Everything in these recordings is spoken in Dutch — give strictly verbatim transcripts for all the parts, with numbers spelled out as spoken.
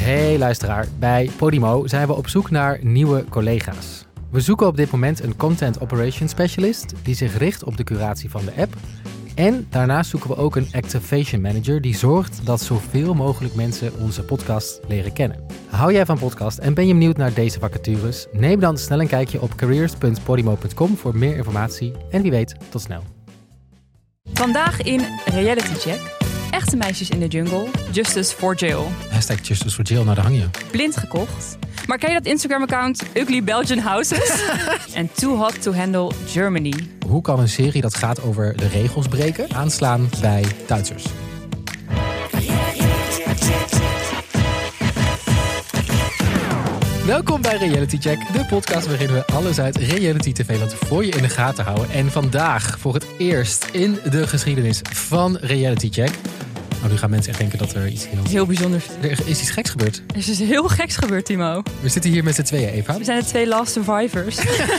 Hey luisteraar, bij Podimo zijn we op zoek naar nieuwe collega's. We zoeken op dit moment een Content Operations Specialist die zich richt op de curatie van de app. En daarnaast zoeken we ook een Activation Manager die zorgt dat zoveel mogelijk mensen onze podcast leren kennen. Hou jij van podcast en ben je benieuwd naar deze vacatures? Neem dan snel een kijkje op careers punt podimo punt com voor meer informatie. En wie weet, tot snel. Vandaag in Reality Check. Echte meisjes in de jungle. Justice for Jail. Hashtag Justice for Jail, nou daar hang je. Blind gekocht. Maar ken je dat Instagram-account Ugly Belgian Houses? En Too Hot to Handle Germany. Hoe kan een serie dat gaat over de regels breken aanslaan bij Duitsers? Welkom bij Reality Check, de podcast waarin we alles uit reality tv-land voor je in de gaten houden. En vandaag voor het eerst in de geschiedenis van Reality Check. Nou, nu gaan mensen echt denken dat er iets heel... Heel bijzonders. Er is iets geks gebeurd. Er is dus heel geks gebeurd, Timo. We zitten hier met z'n tweeën, Eva. We zijn de twee last survivors.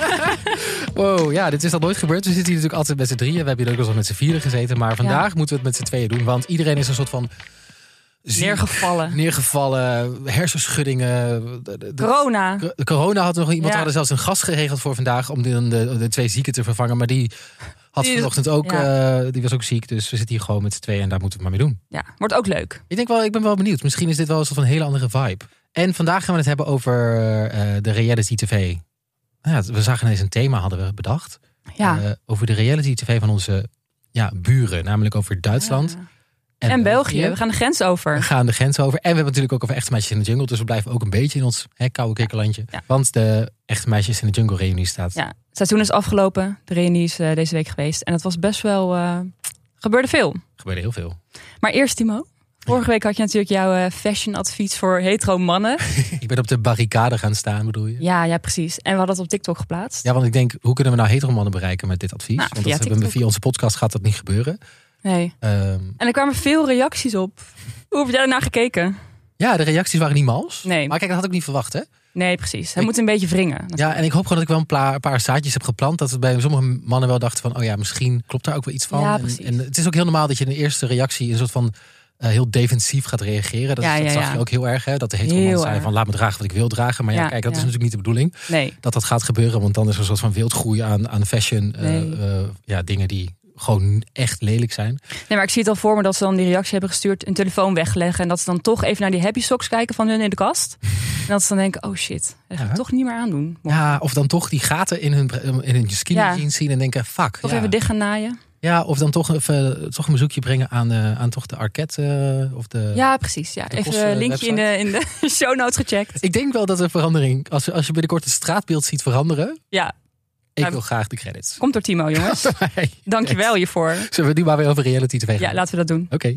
Wow, ja, dit is al nooit gebeurd. We zitten hier natuurlijk altijd met z'n drieën. We hebben hier ook al met z'n vieren gezeten. Maar vandaag ja. moeten we het met z'n tweeën doen. Want iedereen is een soort van... Ziek, neergevallen. Neergevallen, hersenschuddingen. De, de, corona. De, corona had nog iemand. Ja. We hadden zelfs een gast geregeld voor vandaag om de, de, de twee zieken te vervangen. Maar die had die, vanochtend ook, ja. uh, die was ook ziek. Dus we zitten hier gewoon met z'n tweeën en daar moeten we het maar mee doen. Ja, wordt ook leuk. Ik denk wel, ik ben wel benieuwd. Misschien is dit wel een soort van hele andere vibe. En vandaag gaan we het hebben over uh, de reality tv. Ja, we zagen ineens een thema, hadden we bedacht. Ja. Uh, over de reality tv van onze ja, buren. Namelijk over Duitsland. Ja. En, en België. België. We gaan de grens over. We gaan de grens over. En we hebben natuurlijk ook over echte meisjes in de jungle. Dus we blijven ook een beetje in ons hè, koude kikkerlandje. Ja. Want de echte meisjes in de jungle reunie staat. Ja, het seizoen is afgelopen. De reunie is uh, deze week geweest. En het was best wel... Uh, gebeurde veel. Gebeurde heel veel. Maar eerst, Timo. Vorige ja. week had je natuurlijk jouw uh, fashion advies voor hetero mannen. Ik ben op de barricade gaan staan, bedoel je? Ja, ja, precies. En we hadden het op TikTok geplaatst. Ja, want ik denk, hoe kunnen we nou hetero mannen bereiken met dit advies? Nou, want dat hebben we via onze podcast gaat dat niet gebeuren. Nee. Um, en er kwamen veel reacties op. Hoe heb jij daarnaar gekeken? Ja, de reacties waren niet mals. Nee. Maar kijk, dat had ik niet verwacht, hè? Nee, precies. Hij ik, moet een beetje wringen. Natuurlijk. Ja, en ik hoop gewoon dat ik wel een paar, een paar zaadjes heb geplant. Dat we bij sommige mannen wel dachten van... oh ja, misschien klopt daar ook wel iets van. Ja, en, precies. en het is ook heel normaal dat je in de eerste reactie... een soort van uh, heel defensief gaat reageren. Dat, ja, dat ja, zag ja. je ook heel erg, hè? Dat de hetero man zei van... laat me dragen wat ik wil dragen. Maar ja, ja kijk, dat ja. is natuurlijk niet de bedoeling. Nee. Dat dat gaat gebeuren. Want dan is er een soort van wildgroei aan, aan fashion. Nee. Uh, uh, ja, dingen die... gewoon echt lelijk zijn. Nee, maar ik zie het al voor me dat ze dan die reactie hebben gestuurd, een telefoon wegleggen en dat ze dan toch even naar die happy socks kijken van hun in de kast. En dat ze dan denken, oh shit, dat ga ik ja. toch niet meer aandoen. Morgen. Ja, of dan toch die gaten in hun, in hun skinny ja. jeans zien en denken, fuck. Toch ja. even dicht gaan naaien. Ja, of dan toch even toch een bezoekje brengen aan, uh, aan toch de Arquette uh, of de... Ja, precies. Ja. Even een linkje in de, in de show notes gecheckt. Ik denk wel dat er verandering, als, als je binnenkort het straatbeeld ziet veranderen... Ja. Ik wil graag de credits. Komt door Timo, jongens. Dank je wel hiervoor. Zullen we nu maar weer over reality tv gaan? Ja, laten we dat doen. Oké. Okay.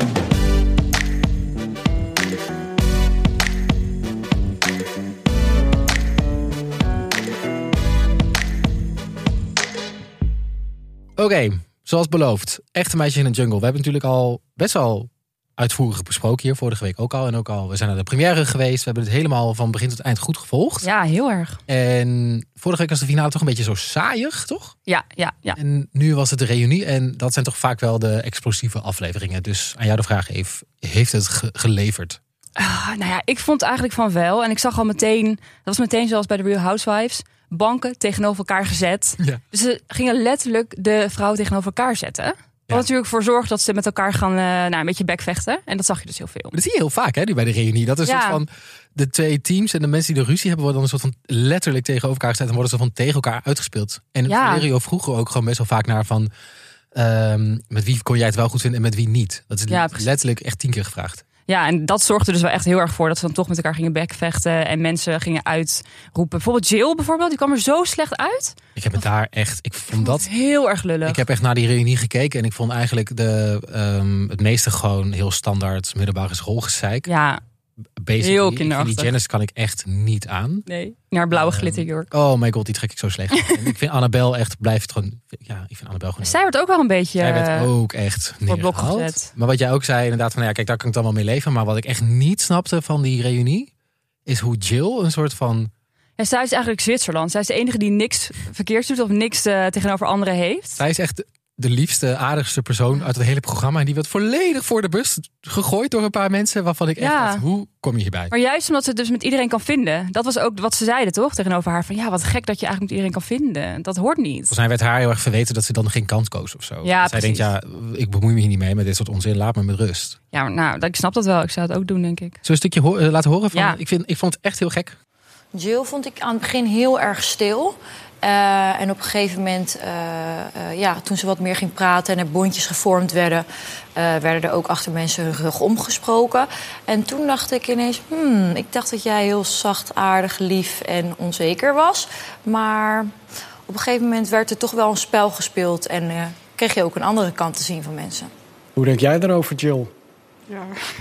Oké, okay, zoals beloofd. Echte meisjes in de jungle. We hebben natuurlijk al best wel uitvoerig besproken hier vorige week ook al. En ook al, we zijn naar de première geweest. We hebben het helemaal van begin tot eind goed gevolgd. Ja, heel erg. En vorige week was de finale toch een beetje zo saaiig, toch? Ja, ja, ja. En nu was het de reunie. En dat zijn toch vaak wel de explosieve afleveringen. Dus aan jou de vraag, Eve, heeft het ge- geleverd? Uh, nou ja, ik vond eigenlijk van wel. En ik zag al meteen, dat was meteen zoals bij de Real Housewives, banken tegenover elkaar gezet. Ja. Dus ze gingen letterlijk de vrouw tegenover elkaar zetten. Wat ja. natuurlijk voor zorgt dat ze met elkaar gaan uh, nou, een beetje bekvechten. En dat zag je dus heel veel. Maar dat zie je heel vaak, hè, nu bij de reunie. Dat is een ja. soort van de twee teams en de mensen die de ruzie hebben, worden dan een soort van letterlijk tegen elkaar gezet en worden ze van tegen elkaar uitgespeeld. En ja. Valerio vroeg ook gewoon best wel vaak naar van um, met wie kon jij het wel goed vinden en met wie niet. Dat is ja, letterlijk echt tien keer gevraagd. Ja, en dat zorgde dus wel echt heel erg voor dat ze dan toch met elkaar gingen bekvechten en mensen gingen uitroepen. Bijvoorbeeld Jill bijvoorbeeld, die kwam er zo slecht uit. Ik heb het daar echt, ik vond dat heel erg lullig. Ik heb echt naar die reunie gekeken en ik vond eigenlijk de, um, het meeste gewoon heel standaard middelbare schoolgezeik. Ja. Basically, heel kinderachtig. Die Janice kan ik echt niet aan. Nee, naar blauwe um, glitterjurk. Oh my god, die trek ik zo slecht. En ik vind Annabel echt, blijft gewoon... Ja, ik vind Annabel gewoon... Zij wordt ook wel een beetje... Zij werd ook echt voor blok gezet. Maar wat jij ook zei, inderdaad van... Ja, kijk, daar kan ik dan wel mee leven. Maar wat ik echt niet snapte van die reunie... is hoe Jill een soort van... Ja, zij is eigenlijk Zwitserland. Zij is de enige die niks verkeerds doet of niks uh, tegenover anderen heeft. Zij is echt de liefste, aardigste persoon uit het hele programma. En die werd volledig voor de bus gegooid door een paar mensen. Waarvan ik echt Ja. dacht, hoe kom je hierbij? Maar juist omdat ze het dus met iedereen kan vinden. Dat was ook wat ze zeiden, toch? Tegenover haar. Van ja, wat gek dat je eigenlijk met iedereen kan vinden. Dat hoort niet. Volgens mij werd haar heel erg verweten dat ze dan geen kant koos of zo. Ja, Zij denkt, ja, ik bemoei me hier niet mee met dit soort onzin. Laat me met rust. Ja, maar nou, ik snap dat wel. Ik zou het ook doen, denk ik. Zullen we een stukje ho- uh, laten horen? Van, Ja. ik, vind, ik vond het echt heel gek. Jill vond ik aan het begin heel erg stil. Uh, en op een gegeven moment, uh, uh, ja, toen ze wat meer ging praten en er bondjes gevormd werden, uh, werden er ook achter mensen hun rug omgesproken. En toen dacht ik ineens, hmm, ik dacht dat jij heel zacht, aardig, lief en onzeker was. Maar op een gegeven moment werd er toch wel een spel gespeeld en uh, kreeg je ook een andere kant te zien van mensen. Hoe denk jij daarover, Jill? Ja,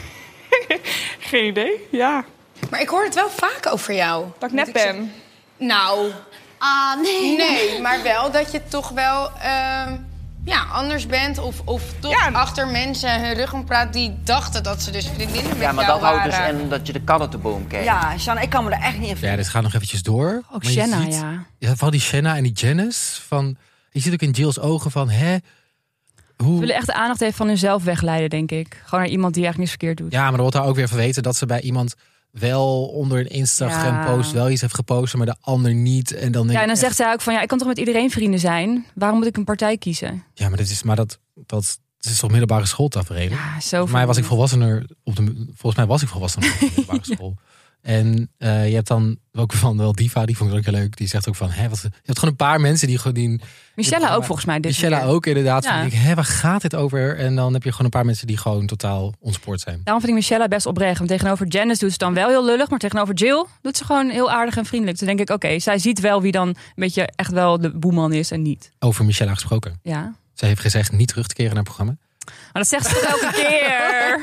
geen idee, ja. Maar ik hoor het wel vaak over jou. Dat ik net ben. Nou, Ah, nee. nee, maar wel dat je toch wel uh, ja, anders bent. Of, of toch Ja. achter mensen hun rug om praat die dachten dat ze dus vriendinnen met Ja, maar jou dat houdt waren. dus in dat je de kat uit de boom kijkt. Ja, Shanna, ik kan me er echt niet in Ja, dit gaat nog eventjes door. Ook Maar je Shanna, ziet- ja. Ja, vooral die Shanna en die Janice. Van, je ziet ook in Jill's ogen van, hè? Hoe... Ze willen echt de aandacht even van hunzelf wegleiden, denk ik. Gewoon naar iemand die eigenlijk niks verkeerd doet. Ja, maar er wordt daar ook weer verweten dat ze bij iemand wel onder een Instagram-post wel iets heeft gepost, maar de ander niet. En dan denk Ja, en ik dan echt, zegt zij ook van ja, ik kan toch met iedereen vrienden zijn? Waarom moet ik een partij kiezen? ja, maar dit is, maar dat, dat, dat is toch middelbare schooltafereel? Ja, zo. Volgens mij was ik volwassener op de, volgens mij was ik volwassener op de middelbare school. En uh, je hebt dan ook van wel Diva, die vond ik ook heel leuk. Die zegt ook van, hè, wat, je hebt gewoon een paar mensen die gewoon die, Michelle ook volgens mij. Dit Michelle keer. ook inderdaad. Ja. Van, ik, hè, waar gaat dit over? En dan heb je gewoon een paar mensen die gewoon totaal ontspoord zijn. Daarom vind ik Michelle best oprecht. Want tegenover Janice doet ze het dan wel heel lullig. Maar tegenover Jill doet ze gewoon heel aardig en vriendelijk. Toen denk ik, oké, zij ziet wel wie dan een beetje echt wel de boeman is en niet. Over Michelle gesproken. Ja. Zij heeft gezegd niet terug te keren naar het programma. Maar dat zegt ze toch elke keer.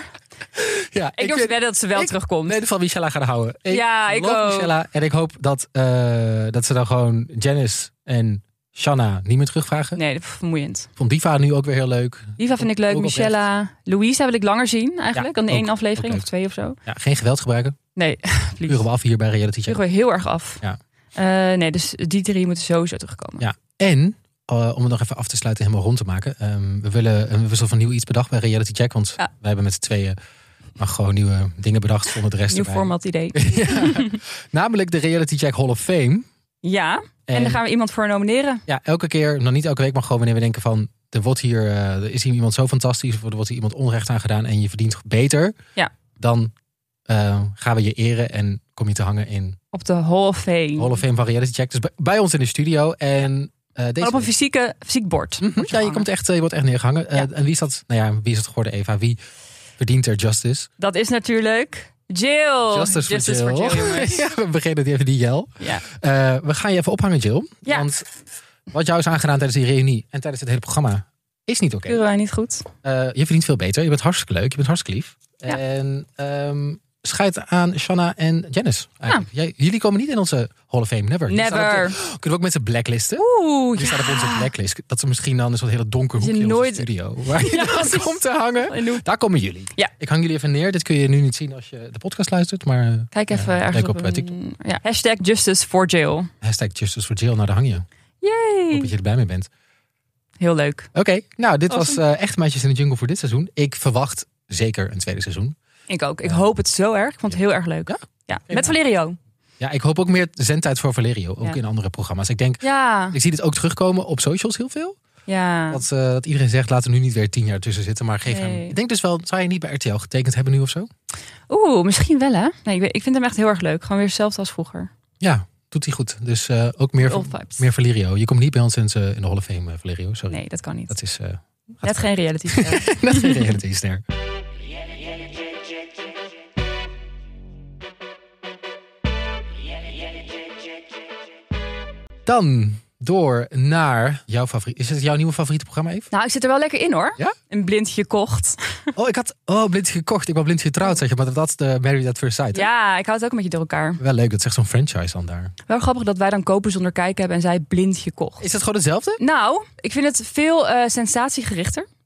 Ja, Ik durf te wedden dat ze wel ik, terugkomt. Nee, van Michelle gaan houden. Ik Ja, ik love ook. Michelle. En ik hoop dat, uh, dat ze dan gewoon Janice en Shanna niet meer terugvragen. Nee, dat is vermoeiend. Vond Diva nu ook weer heel leuk. Diva vind ik leuk. Ook Michelle, Louise wil ik langer zien eigenlijk. Ja, dan ook- één aflevering ook of twee of zo. Ja, geen geweld gebruiken. Nee, Puren we af hier bij Reality Check. Vuren we heel erg af. Ja. Uh, nee, dus die drie moeten sowieso terugkomen. Ja. En, uh, om het nog even af te sluiten, helemaal rond te maken. Um, we willen een wissel van nieuw iets bedacht bij Reality Check. Want Ja. wij hebben met z'n tweeën maar gewoon nieuwe dingen bedacht zonder de rest Nieuw erbij. format idee. Ja. Namelijk de Reality Check Hall of Fame. Ja, en, En- daar gaan we iemand voor nomineren. Ja, elke keer, nog niet elke week, maar gewoon wanneer we denken van, er wordt hier, uh, er is hier iemand zo fantastisch, of er wordt hier iemand onrecht aan gedaan en je verdient beter. Ja. Dan uh, gaan we je eren en kom je te hangen in Op de Hall of Fame. Hall of Fame van Reality Check. Dus bij, bij ons in de studio. En uh, Maar deze op een fysieke, fysiek bord. Mhm. Ja, je, komt echt, je wordt echt neergehangen. Uh, Ja. En wie is dat? Nou ja, wie is het geworden, Eva? Wie verdient er justice? Dat is natuurlijk Jill. Justice, Justice for Jill. for Jill, jongens. Ja, we beginnen even die Jel. Ja. Uh, we gaan je even ophangen, Jill. Ja. Want wat jou is aangedaan tijdens die reunie en tijdens het hele programma is niet oké. Keuren wij niet goed. Uh, je verdient veel beter. Je bent hartstikke leuk. Je bent hartstikke lief. Ja. En um, schijt aan Shanna en Janice. Ja. Jij, jullie komen niet in onze Hall of Fame. Never. Die staan Never. op de- kunnen we ook met ze blacklisten? Oeh, Die ja. staat op onze blacklist. Dat ze misschien dan een soort hele donker Dat je hoekje in nooit- onze studio. Waar je Ja, dan precies. komt te hangen. En doe- Daar komen jullie. Ja. Ik hang jullie even neer. Dit kun je nu niet zien als je de podcast luistert. Maar uh, Kijk even Ja, ergens kijk op, op, een- TikTok. ja. Hashtag Justice for Jill. hashtag Justice for Jill. Nou, daar hang je. Ik hoop Yay. dat je erbij mee bent. Heel leuk. Oké, nou dit was Awesome. uh, Echte Meisjes in de Jungle voor dit seizoen. Ik verwacht zeker een tweede seizoen. Ik ook. Ik Ja. hoop het zo erg. Ik vond het heel erg leuk. Ja? Ja. Met Valerio. Ja, ik hoop ook meer zendtijd voor Valerio. Ook Ja. in andere programma's. Ik denk, Ja. ik zie dit ook terugkomen op socials heel veel. Ja. Dat, uh, dat iedereen zegt, laten we nu niet weer tien jaar tussen zitten. Maar geef Nee. hem. Ik denk dus wel, zou je niet bij R T L getekend hebben nu of zo? Oeh, misschien wel hè. Nee, ik, weet- ik vind hem echt heel erg leuk. Gewoon weer hetzelfde als vroeger. Ja, doet hij goed. Dus uh, ook meer, Old vibes. meer Valerio. Je komt niet bij ons in, uh, in de Hall of Fame, uh, Valerio. Sorry. Nee, dat kan niet. Dat is uh, Net geen reality ster. net geen reality-ster. Dan door naar jouw favoriet. Is het jouw nieuwe favoriete programma, Eve? Nou, ik zit er wel lekker in hoor. Ja? Een blindje gekocht. Oh, ik had oh, blind gekocht. Ik ben blind getrouwd, zeg je. Maar dat is de Married at First Sight. hè? Ja, ik hou het ook een beetje door elkaar. Wel leuk, dat is echt zo'n franchise dan daar. Wel grappig dat wij dan kopen zonder kijken hebben en zij blind gekocht. Is dat gewoon hetzelfde? Nou, ik vind het veel uh, sensatiegerichter.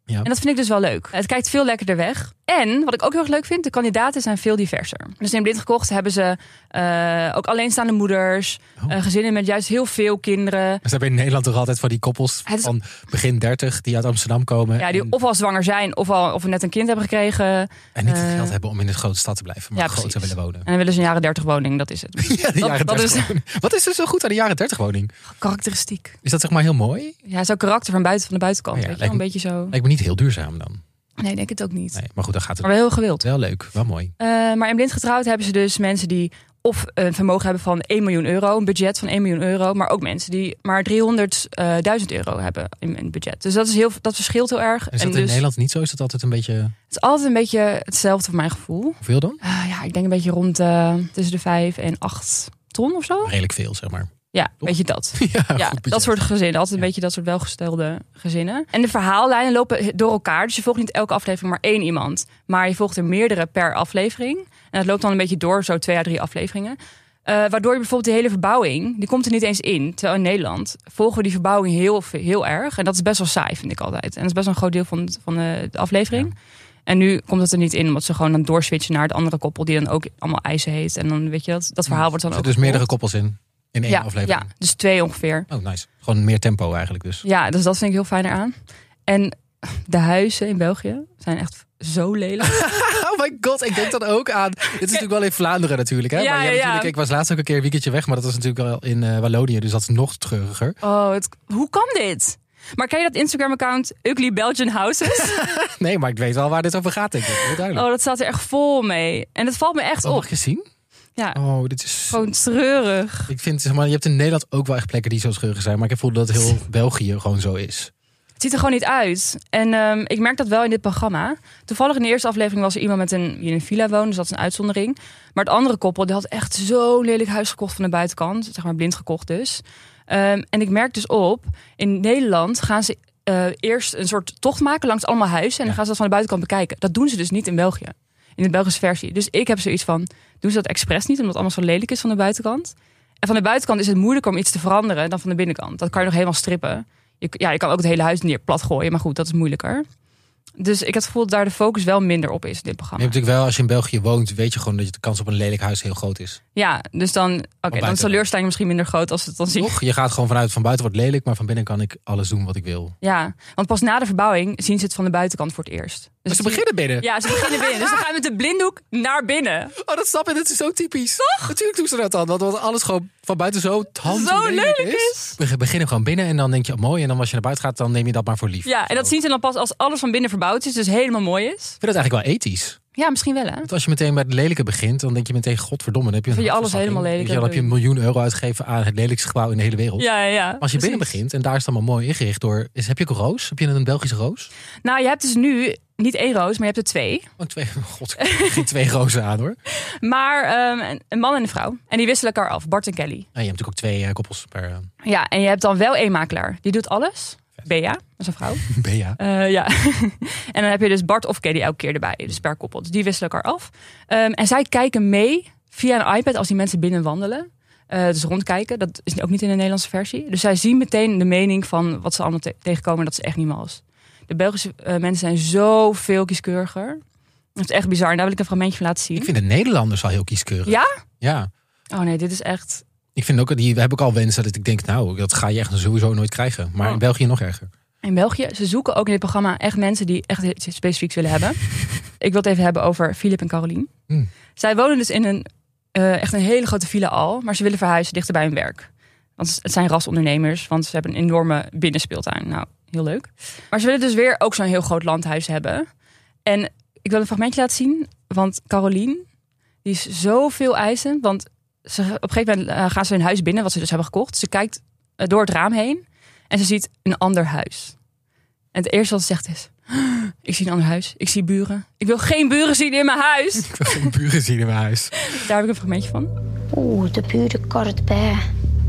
Ja. En dat vind ik dus wel leuk. Het kijkt veel lekkerder weg. En wat ik ook heel erg leuk vind, de kandidaten zijn veel diverser. Dus in Blind Gekocht hebben ze uh, ook alleenstaande moeders, oh. uh, gezinnen met juist heel veel kinderen. Dus hebben in Nederland toch altijd van die koppels is... van begin dertig die uit Amsterdam komen. Ja, die en... of al zwanger zijn of al of net een kind hebben gekregen. En niet het uh... geld hebben om in de grote stad te blijven, maar ja, groter willen wonen. En dan willen ze een jaren dertig woning, dat is het. ja, de jaren dat, dertig dat is... Wat is er zo goed aan de jaren dertig woning? Karakteristiek. Is dat zeg maar heel mooi? Ja, zo'n karakter van buiten van de buitenkant. Oh ja, weet je wel, een beetje zo. Lijkt me niet heel duurzaam dan. Nee, denk het ook niet. Nee, maar goed, dan gaat het. Maar wel heel gewild. Wel leuk, wel mooi. Uh, maar in Blind Getrouwd hebben ze dus mensen die of een vermogen hebben van één miljoen euro, een budget van één miljoen euro, maar ook mensen die maar driehonderdduizend euro hebben in een budget. Dus dat is heel, dat verschilt heel erg. Is dat en in dus, Nederland niet zo? Is dat altijd een beetje? Het is altijd een beetje hetzelfde voor mijn gevoel. Hoeveel dan? Uh, ja, ik denk een beetje rond uh, tussen de vijf en acht ton of zo. Redelijk veel, zeg maar. Ja, weet je dat. ja, ja dat soort gezinnen. Altijd een ja. beetje dat soort welgestelde gezinnen. En de verhaallijnen lopen door elkaar. Dus je volgt niet elke aflevering maar één iemand. Maar je volgt er meerdere per aflevering. En dat loopt dan een beetje door, zo twee à drie afleveringen. Uh, waardoor je bijvoorbeeld de hele verbouwing, die komt er niet eens in. Terwijl in Nederland volgen we die verbouwing heel, heel erg. En dat is best wel saai, vind ik altijd. En dat is best wel een groot deel van, van de, de aflevering. Ja. En nu komt het er niet in, omdat ze gewoon dan doorswitchen naar het andere koppel, die dan ook allemaal eisen heet. En dan weet je dat, dat verhaal wordt dan er ook. Dus gevolgd. Meerdere koppels in. In één ja, aflevering? Ja, dus twee ongeveer. Oh, nice. Gewoon meer tempo eigenlijk dus. Ja, dus dat vind ik heel fijn eraan. En de huizen in België zijn echt zo lelijk. Oh my god, ik denk dat ook aan. Dit is natuurlijk wel in Vlaanderen natuurlijk. Hè? Ja, maar ja, natuurlijk, ja. Ik was laatst ook een keer een weekendje weg, maar dat was natuurlijk wel in uh, Wallonië. Dus dat is nog treuriger. Oh, het, hoe kan dit? Maar ken je dat Instagram-account Ugly Belgian Houses? Nee, maar ik weet wel waar dit over gaat, denk ik. Heel duidelijk. Oh, dat staat er echt vol mee. En het valt me echt oh, op. Mag je zien? Ja. Oh, dit is gewoon treurig. Ik vind, zeg maar, je hebt in Nederland ook wel echt plekken die zo treurig zijn. Maar ik heb het gevoel dat heel België gewoon zo is. Het ziet er gewoon niet uit. En um, ik merk dat wel in dit programma. Toevallig in de eerste aflevering was er iemand met een, die in een villa woonde. Dus dat is een uitzondering. Maar het andere koppel, die had echt zo'n lelijk huis gekocht van de buitenkant. Zeg maar blind gekocht dus. Um, en ik merk dus op, in Nederland gaan ze uh, eerst een soort tocht maken langs allemaal huizen. En dan gaan ze dat van de buitenkant bekijken. Dat doen ze dus niet in België. In de Belgische versie. Dus ik heb zoiets van, doen ze dat expres niet, omdat het allemaal zo lelijk is van de buitenkant. En van de buitenkant is het moeilijker om iets te veranderen dan van de binnenkant. Dat kan je nog helemaal strippen. Je, ja, je kan ook het hele huis neer plat gooien, maar goed, dat is moeilijker. Dus ik heb het gevoel dat daar de focus wel minder op is in dit programma. Je hebt natuurlijk wel, als je in België woont, weet je gewoon dat de kans op een lelijk huis heel groot is. Ja, dus dan, oké, okay, dan is de teleurstelling misschien minder groot als het dan ziet. Toch? Je gaat gewoon vanuit, van buiten wordt lelijk, maar van binnen kan ik alles doen wat ik wil. Ja, want pas na de verbouwing zien ze het van de buitenkant voor het eerst. Dus ze beginnen binnen? Ja, ze beginnen binnen. Dus dan gaan we met de blinddoek naar binnen. Oh, dat snap je. Dat is zo typisch. Toch? Natuurlijk doen ze dat dan. Want alles gewoon van buiten zo hand zo lelijk is. is. We beginnen gewoon binnen en dan denk je, oh, mooi. En dan als je naar buiten gaat, dan neem je dat maar voor lief. Ja, en dat zien ze dan pas als alles van binnen verbouwd is. Dus helemaal mooi is. Ik vind dat eigenlijk wel ethisch. Ja, misschien wel, hè? Want als je meteen bij het lelijke begint, dan denk je meteen, godverdomme, dan heb je, vind je alles helemaal lelijk. Je, dan heb je een miljoen euro uitgegeven aan het lelijkste gebouw in de hele wereld. Ja, ja, ja. Maar als je binnen begint, en daar is het allemaal mooi ingericht door, is, heb je ook een roos? Heb je een Belgische roos? Nou, je hebt dus nu niet één roos, maar je hebt er twee. Oh, twee. God, ik heb geen twee rozen aan, hoor. Maar um, een man en een vrouw. En die wisselen elkaar af, Bart en Kelly. En je hebt natuurlijk ook twee uh, koppels per... Uh... Ja, en je hebt dan wel één makelaar. Die doet alles. Bea, dat is een vrouw. Bea. Uh, ja. En dan heb je dus Bart of Kelly elke keer erbij. Dus per koppel. Dus die wisselen elkaar af. Um, en zij kijken mee via een iPad als die mensen binnen wandelen. Uh, dus rondkijken. Dat is ook niet in de Nederlandse versie. Dus zij zien meteen de mening van wat ze allemaal te- tegenkomen. Dat is echt niet mals. De Belgische uh, mensen zijn zoveel kieskeuriger. Dat is echt bizar. En daar wil ik een fragmentje van laten zien. Ik vind de Nederlanders al heel kieskeurig. Ja? Ja. Oh nee, dit is echt... Ik vind ook, die heb ik al wensen dat ik denk, nou, dat ga je echt sowieso nooit krijgen. Maar oh. in België nog erger. In België, ze zoeken ook in dit programma echt mensen die echt iets specifieks willen hebben. Ik wil het even hebben over Filip en Carolien. Hmm. Zij wonen dus in een uh, echt een hele grote villa al, maar ze willen verhuizen dichter bij hun werk. Want het zijn rasondernemers, want ze hebben een enorme binnenspeeltuin. Nou, heel leuk. Maar ze willen dus weer ook zo'n heel groot landhuis hebben. En ik wil een fragmentje laten zien, want Carolien, die is zoveel eisend, want ze, op een gegeven moment uh, gaan ze hun huis binnen, wat ze dus hebben gekocht. Ze kijkt uh, door het raam heen en ze ziet een ander huis. En het eerste wat ze zegt is, ik zie een ander huis, ik zie buren. Ik wil geen buren zien in mijn huis. Ik wil geen buren zien in mijn huis. Daar heb ik een fragmentje van. Oeh, de buren kort bij.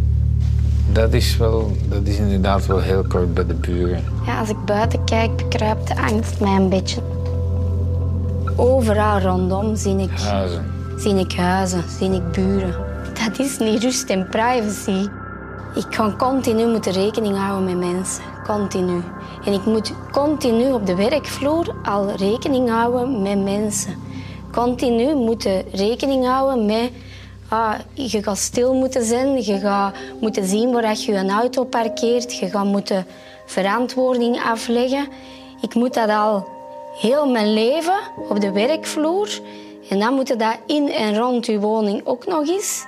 Dat is, wel, dat is inderdaad wel heel kort bij de buren. Ja, als ik buiten kijk, bekruipt de angst mij een beetje. Overal rondom zie ik huizen. Zie ik huizen, zie ik buren. Dat is niet rust en privacy. Ik kan continu moeten rekening houden met mensen. Continu. En ik moet continu op de werkvloer al rekening houden met mensen. Continu moeten rekening houden met... Ah, je gaat stil moeten zijn, je gaat moeten zien waar je je auto parkeert. Je gaat moeten verantwoording afleggen. Ik moet dat al heel mijn leven op de werkvloer. En dan moet je dat in en rond je woning ook nog eens.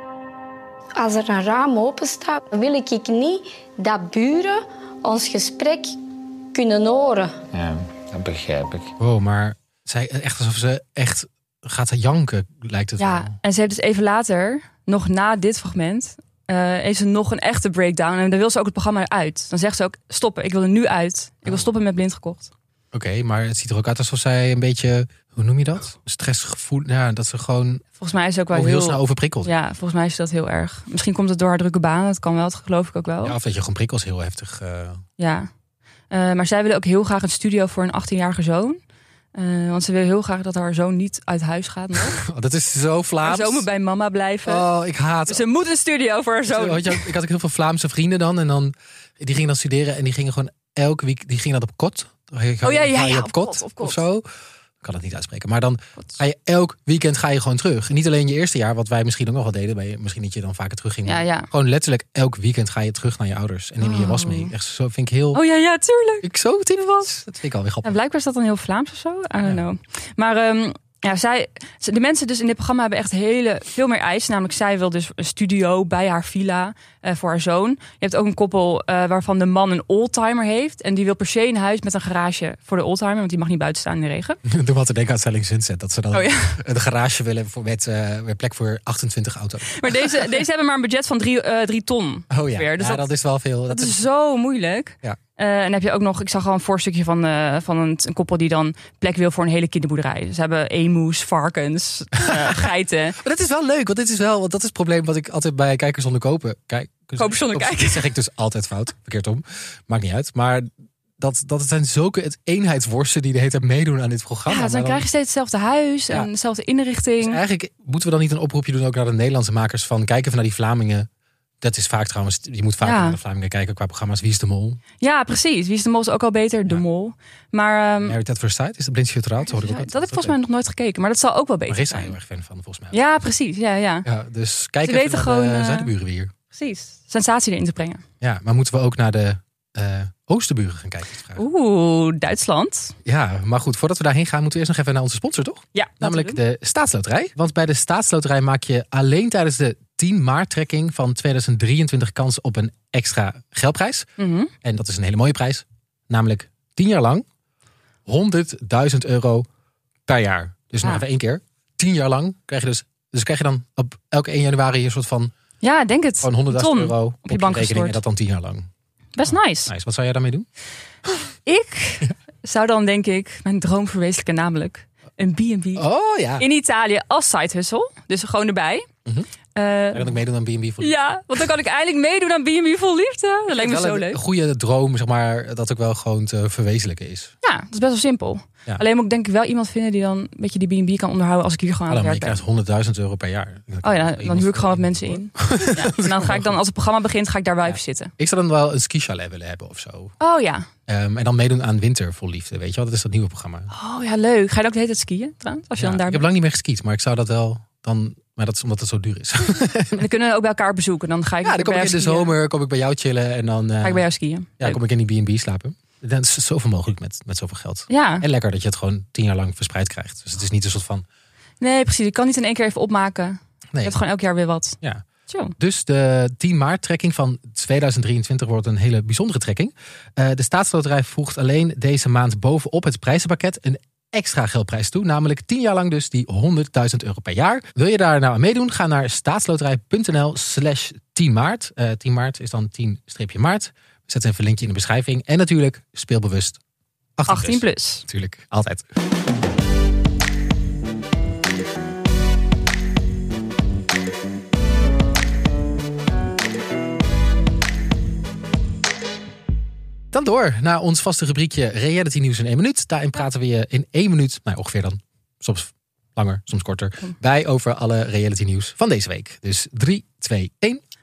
Als er een raam open staat, wil ik niet dat buren ons gesprek kunnen horen. Ja, dat begrijp ik. Oh, maar zij, echt alsof ze echt gaat janken, lijkt het Ja, wel. en ze heeft dus even later, nog na dit fragment, uh, heeft ze nog een echte breakdown. En dan wil ze ook het programma eruit. Dan zegt ze ook, stoppen, ik wil er nu uit. Ik wil stoppen met Blind Gekocht. Oké, okay, maar het ziet er ook uit alsof zij een beetje, hoe noem je dat? Stressgevoel, ja, dat ze gewoon... Volgens mij is ze ook wel heel, heel snel overprikkeld. Ja, volgens mij is dat heel erg. Misschien komt het door haar drukke baan, dat kan wel, dat geloof ik ook wel. Ja, of dat je gewoon prikkels heel heftig... Uh... Ja, uh, maar zij willen ook heel graag een studio voor een achttienjarige zoon. Uh, want ze wil heel graag dat haar zoon niet uit huis gaat nog. Oh, dat is zo Vlaams. Haar zoon moet bij mama blijven. Oh, ik haat... Dus ze moet een studio voor haar zoon. Had je ook, ik had ook heel veel Vlaamse vrienden dan. En dan, die gingen dan studeren en die gingen gewoon elke week... Die gingen dat op kot. Oh ja, ja, ja, ja op, op kot, kot, op kot of zo. Ik kan het niet uitspreken. Maar dan ga je elk weekend ga je gewoon terug. En niet alleen je eerste jaar, wat wij misschien ook nog wel deden. Maar je, misschien dat je dan vaker terug ging. Ja, ja. Gewoon letterlijk elk weekend ga je terug naar je ouders. En neem je oh. je was mee. Echt zo vind ik heel... Oh ja, ja, tuurlijk. Ik zo tien was. Dat vind ik alweer grappig. Ja, blijkbaar is dat dan heel Vlaams of zo. I don't ja. know. Maar... Um, Ja, zij, de mensen dus in dit programma hebben echt hele, veel meer eisen. Namelijk, zij wil dus een studio bij haar villa uh, voor haar zoon. Je hebt ook een koppel uh, waarvan de man een oldtimer heeft. En die wil per se een huis met een garage voor de oldtimer. Want die mag niet buiten staan in de regen. Doe wat te denken aan Selling Sunset. Dat ze dan oh, ja. een garage willen voor, met, uh, met plek voor achtentwintig auto's. Maar deze, deze hebben maar een budget van drie, uh, drie ton. Oh ja, dus ja dat, dat is wel veel. Dat, dat is, is zo moeilijk. Ja. Uh, en dan heb je ook nog, ik zag al een voorstukje van, uh, van een, een koppel die dan plek wil voor een hele kinderboerderij. Ze hebben emus, varkens, uh, geiten. Maar dat is wel leuk, want dit is wel, want dat is het probleem wat ik altijd bij Kijkers zonder kopen. Kijk, Kopers zonder kijken. Dat zeg ik dus altijd fout, verkeerd om. Maakt niet uit. Maar dat, dat het zijn zulke het eenheidsworsten die de hele tijd meedoen aan dit programma. Ja, dan, dan krijg je steeds hetzelfde huis ja. en dezelfde inrichting. Dus eigenlijk moeten we dan niet een oproepje doen ook naar de Nederlandse makers van kijken even naar die Vlamingen. Dat is vaak trouwens, je moet vaak ja. naar de Vlamingen kijken qua programma's. Wie is de Mol? Ja, precies. Wie is de Mol is ook al beter, de ja. Mol. Maar um, Married at First Sight, is dat Blind Gekocht? Dat, ja, dat heb ik volgens mij nog nooit gekeken, maar dat zal ook wel beter zijn. zijn. Maar is daar heel erg fan van, volgens mij. Ja, precies. Ja, ja. ja dus kijk Ze even weten naar gewoon, de uh, zuidenburen weer. Precies. Sensatie erin te brengen. Ja, maar moeten we ook naar de uh, oosterburen gaan kijken? Oeh, Duitsland. Ja, maar goed, voordat we daarheen gaan, moeten we eerst nog even naar onze sponsor, toch? Ja. Namelijk de Staatsloterij. Want bij de Staatsloterij maak je alleen tijdens de tien maart trekking van tweeduizend drieëntwintig kans op een extra geldprijs. Mm-hmm. En dat is een hele mooie prijs. Namelijk tien jaar lang honderdduizend euro per jaar. Dus nog ah. even één keer. Tien jaar lang krijg je dus... Dus krijg je dan op elke één januari een soort van... Ja, denk het. Gewoon honderdduizend euro op je, op je bank rekening. En dat dan tien jaar lang. Best nice. nice. Wat zou jij daarmee doen? Ik zou dan denk ik mijn droom verwezenlijken, namelijk een B en B oh, ja. in Italië als side hustle. Dus gewoon erbij. Mm-hmm. Uh, Ga je dan ook meedoen aan B en B vol liefde? Ja, want dan kan ik eindelijk meedoen aan B en B vol liefde. Dat lijkt me zo leuk. Een goede droom, zeg maar, dat ook wel gewoon te verwezenlijken is. Ja, dat is best wel simpel. Ja. Alleen moet ik denk ik wel iemand vinden die dan een beetje die B en B kan onderhouden als ik hier gewoon aan Hallo, het werk ben. Je krijgt honderdduizend euro per jaar. Oh ja, dan huur ik gewoon wat mensen in. Ja, en dan ga ik dan, als het programma begint, ga ik daar wel ja. even zitten. Ik zou dan wel een skichalet willen hebben of zo. Oh ja. Um, en dan meedoen aan Winter vol liefde, weet je wel? Dat is dat nieuwe programma. Oh ja, leuk. Ga je dan ook de hele tijd skiën trouwens? Als je ja, dan daar ik heb lang niet meer geskiet, maar ik zou dat wel dan... Maar dat is omdat het zo duur is. En dan kunnen we ook bij elkaar bezoeken. Dan ga ik ja, dan kom ik in de skiën. zomer kom ik bij jou chillen. En dan uh, ga ik bij jou skiën. Ja, leuk. kom ik in die B en B slapen. Dan is zoveel mogelijk met, met zoveel geld. Ja. En lekker dat je het gewoon tien jaar lang verspreid krijgt. Dus het is niet een soort van... Nee, precies. Ik kan niet in één keer even opmaken. Nee. Je hebt gewoon elk jaar weer wat. Ja. Zo. Dus de tien maart trekking van tweeduizend drieëntwintig wordt een hele bijzondere trekking. Uh, de Staatsloterij voegt alleen deze maand bovenop het prijzenpakket een extra geldprijs toe. Namelijk tien jaar lang dus die honderdduizend euro per jaar. Wil je daar nou aan meedoen? Ga naar staatsloterij.nl slash 10 maart. Uh, tien maart is dan tien streepje maart. Zet even een linkje in de beschrijving. En natuurlijk speelbewust achttien plus. Natuurlijk, altijd. Dan door naar ons vaste rubriekje Reality Nieuws in één minuut. Daarin praten we je in één minuut, nou ongeveer dan, soms langer, soms korter, bij over alle reality nieuws van deze week. Dus drie, twee, één.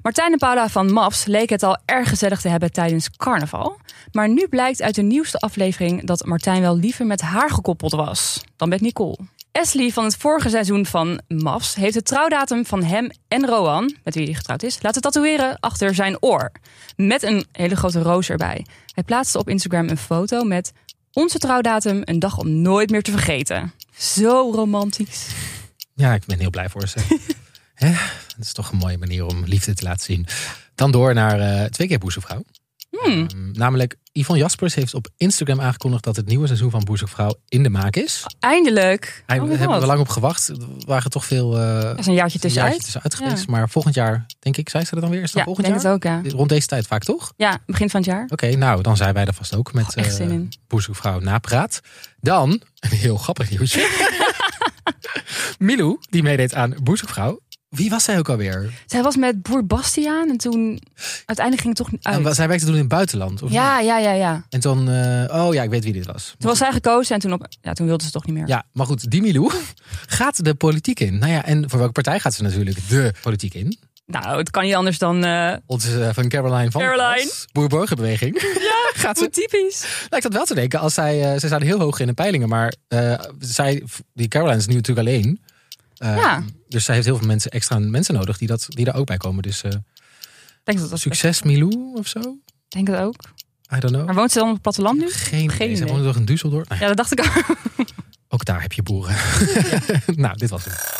Martijn en Paula van Maps leken het al erg gezellig te hebben tijdens carnaval. Maar nu blijkt uit de nieuwste aflevering dat Martijn wel liever met haar gekoppeld was dan met Nicole. Ashley van het vorige seizoen van Maps heeft de trouwdatum van hem en Rowan, met wie hij getrouwd is, laten tatoeëren achter zijn oor. Met een hele grote roos erbij. Hij plaatste op Instagram een foto met onze trouwdatum, een dag om nooit meer te vergeten. Zo romantisch. Ja, ik ben heel blij voor ze. Hè? Dat is toch een mooie manier om liefde te laten zien. Dan door naar uh, twee keer Boezemvrouw. Hmm. Um, namelijk, Yvonne Jaspers heeft op Instagram aangekondigd dat het nieuwe seizoen van Boezemvrouw in de maak is. Eindelijk. Daar oh hebben we lang op gewacht. Er waren toch veel... Uh, er is een jaartje tussenuit. Een jaartje tussenuit geweest. Ja. Maar volgend jaar, denk ik, zei ze er dan weer? Is het ja, volgend denk jaar? het ook, ja. Rond deze tijd vaak, toch? Ja, begin van het jaar. Oké, okay, nou, dan zijn wij er vast ook met oh, uh, Boezemvrouw napraat. Dan, een heel grappig nieuwtje. Milou, die meedeed aan Boezemvrouw. Wie was zij ook alweer? Zij was met Boer Bastiaan en toen uiteindelijk ging het toch uit. En zij werkte toen in het buitenland? Of ja, ja, ja, ja. En toen, uh, oh ja, ik weet wie dit was. Toen was zij gekozen en toen, op, ja, toen wilde ze het toch niet meer. Ja, maar goed, die Milou gaat de politiek in. Nou ja, en voor welke partij gaat ze natuurlijk de politiek in? Nou, het kan niet anders dan... Uh... Onze uh, van Caroline van Caroline. Boer-Burgerbeweging. Ja, gaat hoe typisch. Lijkt dat wel te denken. Als zij, uh, zij staan heel hoog in de peilingen, maar uh, zij, die Caroline is nu natuurlijk alleen. Uh, ja. Dus zij heeft heel veel mensen, extra mensen nodig die, dat, die daar ook bij komen. Dus uh, denk dat dat succes Milou of zo? Denk het ook. I don't know. Maar woont ze dan op het platteland nu? Geen, Geen idee. Ze woont toch in Düsseldorf? Nou, ja, dat dacht ik ook. Ook daar heb je boeren. Ja. Nou, dit was het.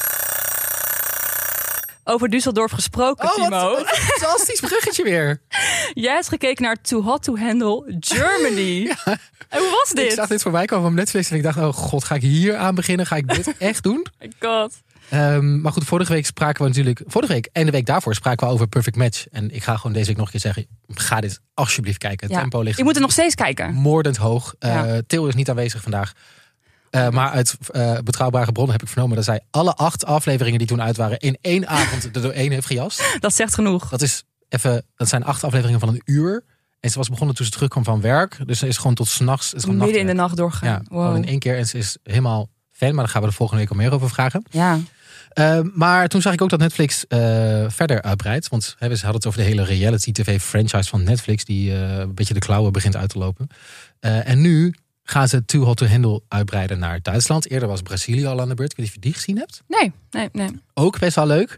Over Düsseldorf gesproken, oh, Timo. Wat, wat fantastisch bruggetje weer. Jij hebt gekeken naar Too Hot to Handle Germany. Ja. En hoe was dit? Ik zag dit voorbij komen op Netflix en ik dacht, oh god, ga ik hier aan beginnen? Ga ik dit echt doen? Oh my god. Um, maar goed, vorige week spraken we natuurlijk... Vorige week en de week daarvoor spraken we over Perfect Match. En ik ga gewoon deze week nog een keer zeggen... Ga dit alsjeblieft kijken. Het ja. tempo ligt... Ik moet er nog steeds kijken. Moordend hoog. Uh, ja. Til is niet aanwezig vandaag. Uh, maar uit uh, betrouwbare bronnen heb ik vernomen... dat zij alle acht afleveringen die toen uit waren... in één avond er doorheen heeft gejast. Dat zegt genoeg. Dat, is even, dat zijn acht afleveringen van een uur... En ze was begonnen toen ze terugkwam van werk. Dus ze is gewoon tot 's nachts. Midden nachtwerk. in de nacht doorgaan. Ja, wow. gewoon in één keer. En ze is helemaal fan. Maar daar gaan we de volgende week al meer over vragen. Ja. Uh, maar toen zag ik ook dat Netflix uh, verder uitbreidt. Want he, ze hadden het over de hele reality tv franchise van Netflix. Die uh, een beetje de klauwen begint uit te lopen. Uh, en nu gaan ze Too Hot to Handle uitbreiden naar Duitsland. Eerder was Brazilië al aan de beurt. Ik weet niet of je die gezien hebt. Nee, nee, nee. Ook best wel leuk.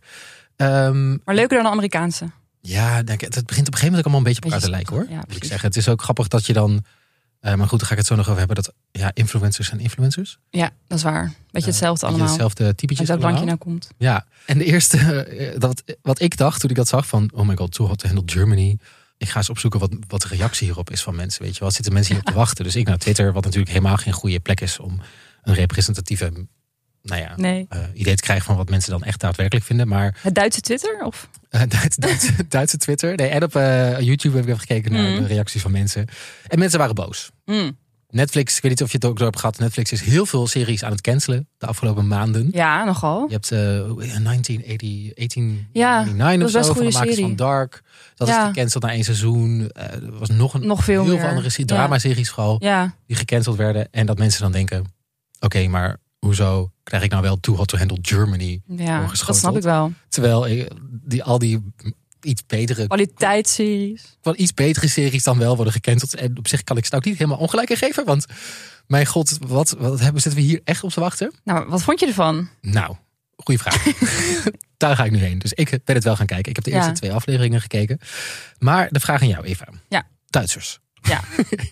Um, maar leuker dan de Amerikaanse. Ja, denk ik, het begint op een gegeven moment ook allemaal een beetje op elkaar te lijken, hoor. Ja, moet ik zeggen. Het is ook grappig dat je dan... Uh, maar goed, daar ga ik het zo nog over hebben. Dat ja, influencers zijn influencers. Ja, dat is waar. Beetje hetzelfde uh, allemaal. Hetzelfde typetjes en welk bankje nou komt. Ja, en de eerste... Uh, dat, wat ik dacht toen ik dat zag van... Oh my god, Too Hot to Handle Germany. Ik ga eens opzoeken wat, wat de reactie hierop is van mensen. Weet je, wat zitten mensen hier op te wachten? Dus ik naar Twitter, wat natuurlijk helemaal geen goede plek is... om een representatieve... Nou ja, nee. uh, idee te krijgen van wat mensen dan echt daadwerkelijk vinden. Maar, het Duitse Twitter? Of? Uh, Duits, Duitse, Duitse Twitter. Nee, en op uh, YouTube heb ik even gekeken naar mm. de reacties van mensen. En mensen waren boos. Mm. Netflix, ik weet niet of je het ook door hebt gehad. Netflix is heel veel series aan het cancelen de afgelopen maanden. Ja, nogal. Je hebt uh, negentien achtennegentig ja, of zo van de makers serie. van Dark. Dat ja. is gecanceld na één seizoen. Uh, er was nog, een, nog veel heel meer. veel andere series, drama-series vooral. Ja. Die gecanceld werden. En dat mensen dan denken, oké, okay, maar... Hoezo krijg ik nou wel Too Hot to Handle Germany ja, dat snap ik wel. Terwijl ik, die, al die iets betere... kwaliteitsseries. Wel iets betere series dan wel worden gecanceld. En op zich kan ik ze ook niet helemaal ongelijk in geven. Want mijn god, wat, wat hebben, zitten we hier echt op te wachten? Nou, wat vond je ervan? Nou, goede vraag. Daar ga ik nu heen. Dus ik ben het wel gaan kijken. Ik heb de eerste ja. twee afleveringen gekeken. Maar de vraag aan jou, Eva. Ja. Duitsers. Ja.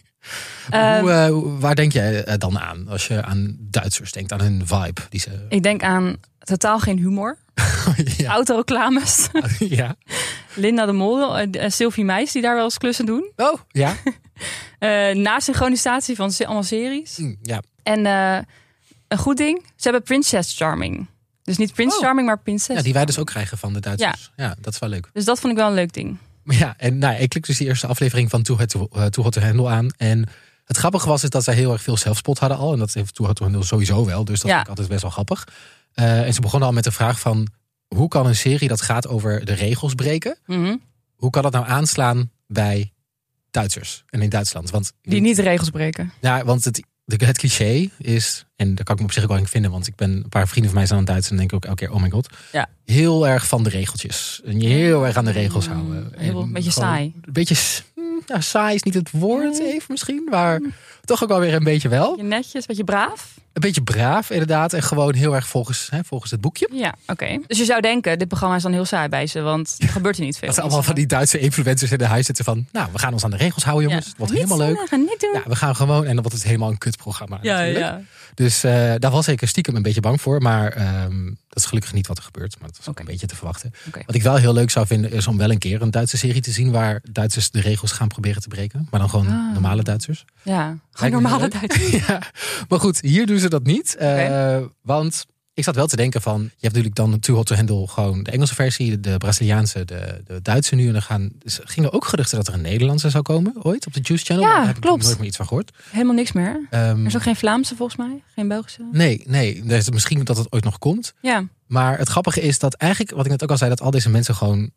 Hoe, uh, waar denk jij dan aan als je aan Duitsers denkt, aan hun vibe? Die ze... Ik denk aan totaal geen humor. ja. Autoreclames. ja. Linda de Mol en uh, Sylvie Meijs die daar wel eens klussen doen. Oh, ja. uh, na synchronisatie van allemaal series. Mm, ja. En uh, een goed ding, ze hebben Princess Charming. Dus niet Prince oh. Charming, maar Princess. Ja, die wij dus ook krijgen van de Duitsers. Ja. ja, dat is wel leuk. Dus dat vond ik wel een leuk ding. Ja, en nou, ik klik dus die eerste aflevering van Too Hot to, uh, Too Hot to Handle aan. En het grappige was is dat zij heel erg veel zelfspot hadden al. En dat heeft Too Hot to Handle sowieso wel. Dus dat ja. vind ik altijd best wel grappig. Uh, en ze begonnen al met de vraag van... Hoe kan een serie dat gaat over de regels breken... Mm-hmm. Hoe kan dat nou aanslaan bij Duitsers en in Duitsland? Want, die niet de regels breken. Ja, want het, de, het cliché is, en daar kan ik me op zich ook wel in vinden, want ik ben een paar vrienden van mij zijn aan het Duits en dan denk ik ook elke keer, oh my god, ja. heel erg van de regeltjes. En je heel erg aan de regels houden. Heel, een beetje saai. Een beetje, nou, saai is niet het woord even misschien, maar toch ook wel weer een beetje wel. Je netjes, een beetje braaf. Een beetje braaf, inderdaad. En gewoon heel erg volgens, hè, volgens het boekje. Ja, oké. Okay. Dus je zou denken, dit programma is dan heel saai bij ze, want er gebeurt er niet veel. Dat zijn allemaal van die Duitse influencers in de huis zitten van, nou, we gaan ons aan de regels houden, jongens. Ja. Het wordt helemaal leuk. We gaan niet doen. Ja, we gaan gewoon, en dan wordt het helemaal een kutprogramma. Ja, natuurlijk. ja. Dus uh, daar was ik stiekem een beetje bang voor. Maar um, dat is gelukkig niet wat er gebeurt. Maar dat is ook okay. een beetje te verwachten. Okay. Wat ik wel heel leuk zou vinden, is om wel een keer een Duitse serie te zien waar Duitsers de regels gaan proberen te breken. Maar dan gewoon ah. normale Duitsers. Ja, gewoon normale Duitsers. Ja. Maar goed, hier doen ze dat niet. Okay. Uh, want ik zat wel te denken van, je hebt natuurlijk dan Too Hot to Handle, gewoon de Engelse versie, de Braziliaanse, de, de Duitse nu. En dan gaan, dus gingen ook geruchten dat er een Nederlandse zou komen ooit op de Juice Channel. Ja, daar heb klopt. ik nooit meer iets van gehoord. Helemaal niks meer. Um, er is ook geen Vlaamse volgens mij, geen Belgische. Nee, nee. Dus misschien dat het ooit nog komt. Ja. Maar het grappige is dat eigenlijk, wat ik net ook al zei, dat al deze mensen gewoon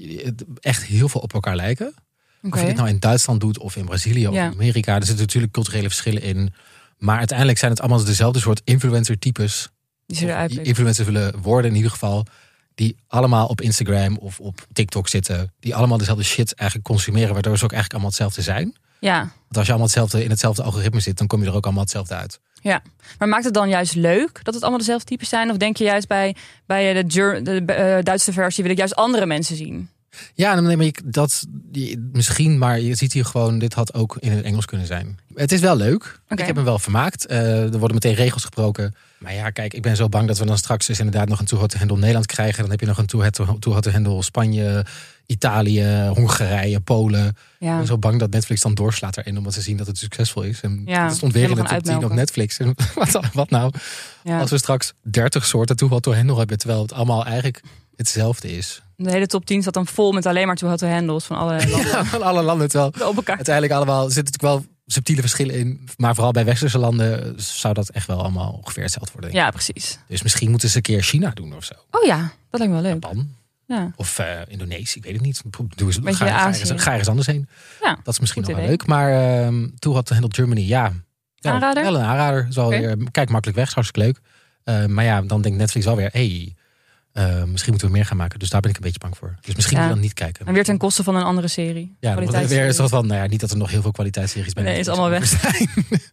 echt heel veel op elkaar lijken. Okay. Of je dit nou in Duitsland doet of in Brazilië of ja. in Amerika. Er zitten natuurlijk culturele verschillen in. Maar uiteindelijk zijn het allemaal dezelfde soort influencer types. Die zullen uitblikken. Influencers willen worden in ieder geval. Die allemaal op Instagram of op TikTok zitten. Die allemaal dezelfde shit eigenlijk consumeren. Waardoor ze ook eigenlijk allemaal hetzelfde zijn. Ja. Want als je allemaal hetzelfde in hetzelfde algoritme zit, dan kom je er ook allemaal hetzelfde uit. Ja, maar maakt het dan juist leuk dat het allemaal dezelfde types zijn? Of denk je juist bij, bij de, de, de uh, Duitse versie wil ik juist andere mensen zien? Ja, nee, maar dat misschien, maar je ziet hier gewoon, dit had ook in het Engels kunnen zijn. Het is wel leuk. Okay. Ik heb hem wel vermaakt. Uh, er worden meteen regels gebroken. Maar ja, kijk, ik ben zo bang dat we dan straks dus inderdaad nog een Too Hot to Handle Nederland krijgen. Dan heb je nog een Too Hot to Handle Spanje, Italië, Hongarije, Polen. Ja. Ik ben zo bang dat Netflix dan doorslaat erin, omdat ze zien dat het succesvol is. En ja, het stond weer in de top tien op Netflix. En wat, wat nou? Ja. Als we straks dertig soorten Too Hot to Handle hebben, terwijl het allemaal eigenlijk hetzelfde is. De hele top tien zat dan vol met alleen maar Too Hot to Handles van alle landen. Ja, van alle landen. Terwijl op elkaar. Uiteindelijk allemaal zitten natuurlijk wel subtiele verschillen in. Maar vooral bij westerse landen zou dat echt wel allemaal ongeveer hetzelfde worden. Ja, precies. Dus misschien moeten ze een keer China doen of zo. Oh ja, dat lijkt me wel leuk. Japan. Ja. Of uh, Indonesië, ik weet het niet. Doe eens, ga, ga, ga, ergens, ga ergens anders heen. Ja, dat is misschien nog wel leuk. Maar uh, Too Hot to Handle Germany, ja. ja aanrader? Wel een aanrader. Is wel okay. weer, kijk makkelijk weg, is hartstikke leuk. Uh, maar ja, dan denkt Netflix wel weer, hey, uh, misschien moeten we meer gaan maken. Dus daar ben ik een beetje bang voor. Dus misschien ja. moet je dan niet kijken. En weer ten koste van een andere serie. Ja, dan weer is dat van, nou ja, niet dat er nog heel veel kwaliteitsseries bij nee, is allemaal weg. Zijn.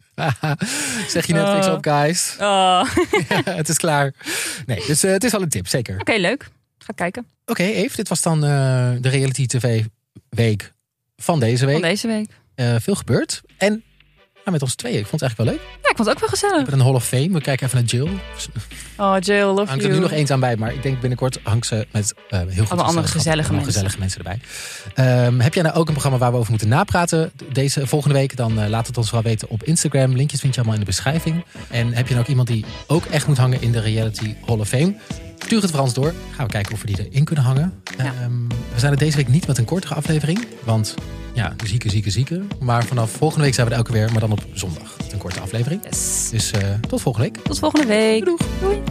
Zeg je Netflix uh. op, guys. Oh. Ja, het is klaar. Nee, dus uh, het is al een tip, zeker. Oké, okay, leuk. Ga kijken. Oké, okay, Eve, dit was dan uh, de reality tv week van deze week. Van deze week. Uh, veel gebeurd. En ja, met ons tweeën. Ik vond het eigenlijk wel leuk. Ja, ik vond het ook wel gezellig. We hebben een Hall of Fame. We kijken even naar Jill. Oh, Jill, love hangt you. er nu nog eens aan bij, maar ik denk binnenkort hangt ze met uh, heel veel andere gezellige mensen. gezellige mensen erbij. Um, heb jij nou ook een programma waar we over moeten napraten deze volgende week? Dan uh, laat het ons wel weten op Instagram. Linkjes vind je allemaal in de beschrijving. En heb je nou ook iemand die ook echt moet hangen in de reality Hall of Fame? Stuur het voor ons door. Gaan we kijken of we die erin kunnen hangen. Ja. Um, we zijn er deze week niet met een kortere aflevering. Want ja, zieke, zieke, zieke. Maar vanaf volgende week zijn we er elke weer. Maar dan op zondag. Een korte aflevering. Yes. Dus uh, tot volgende week. Tot volgende week. Doei. Doei.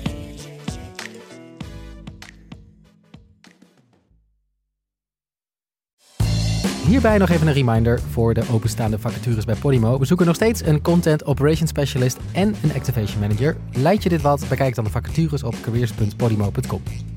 Hierbij nog even een reminder voor de openstaande vacatures bij Podimo. We zoeken nog steeds een Content Operations Specialist en een Activation Manager. Lijkt je dit wat? Bekijk dan de vacatures op careers punt podimo punt com.